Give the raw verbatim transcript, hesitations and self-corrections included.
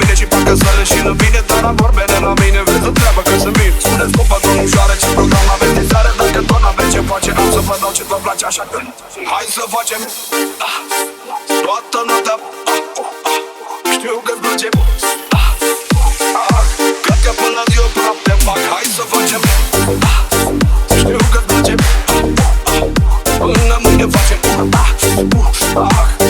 bine și parcă să leșină bine. Dar la vorbe de la mine vreți să treabă că sunt bine. Spuneți cu patronul ușoare ce program aveți din seară. Dacă tot n-aveți ce face, am să vă dau ce vă place. Așa că hai să facem ah, toată noaptea ah, ah, știu că-ți place ah, ah, cred că până la zi o praf te fac. Hai să facem ah, știu că-ți place ah, ah, până mâine facem ah, ah,